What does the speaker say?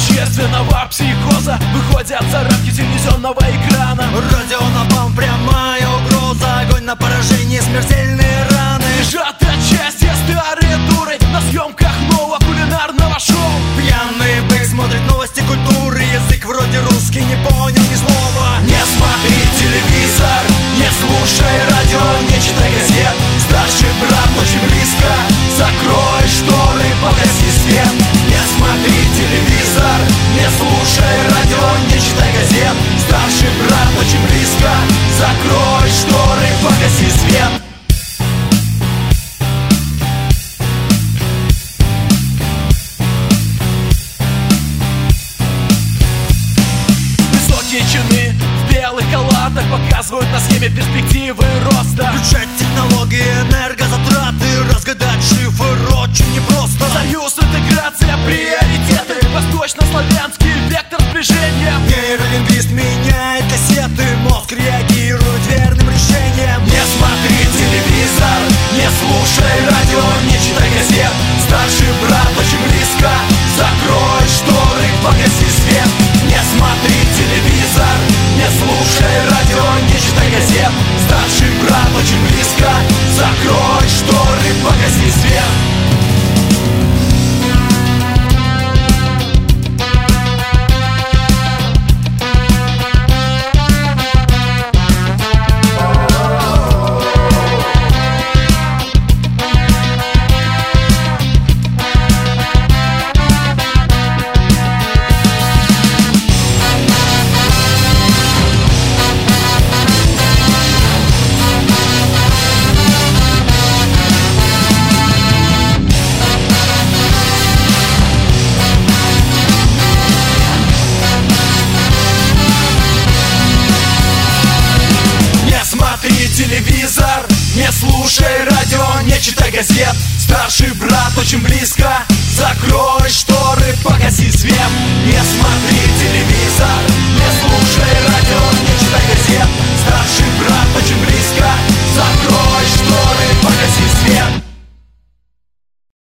общественного психоза выходят за рамки телевизионного экрана. Радионапалм, прямая угроза, огонь на поражение, смертельные раны. Бежат отчасти старые дуры на съемках нового кулинарного шоу. Пьяный бык смотрит новости культуры, язык вроде русский, не понял ни слова. Не смотри телевизор, не слушай радио, не читай газет. Старший брат очень близко, закрой шторы, погаси свет. Не смотри телевизор, не слушай радио, не читай газет. Старший брат очень близко, закрой шторы, погаси свет. Высокие чины в белых халатах показывают на схеме перспективы роста. Включать технологии, энергозатраты, разгадать шифр очень непросто. Союз, интеграция, приоритеты, восточнославянский вектор сближения. Нейролингвист меняет кассеты, мозг реагирует верным решением. Не смотри телевизор, не слушай радио, не читай газет. Старший брат очень близко, закрой шторы, погаси свет. Не смотри телевизор, не слушай радио, не читай газет. Старший брат очень близко, закрой шторы, погаси свет. Телевизор, не слушай радио, не читай газет. Старший брат очень близко, закрой шторы, погаси свет. Не смотри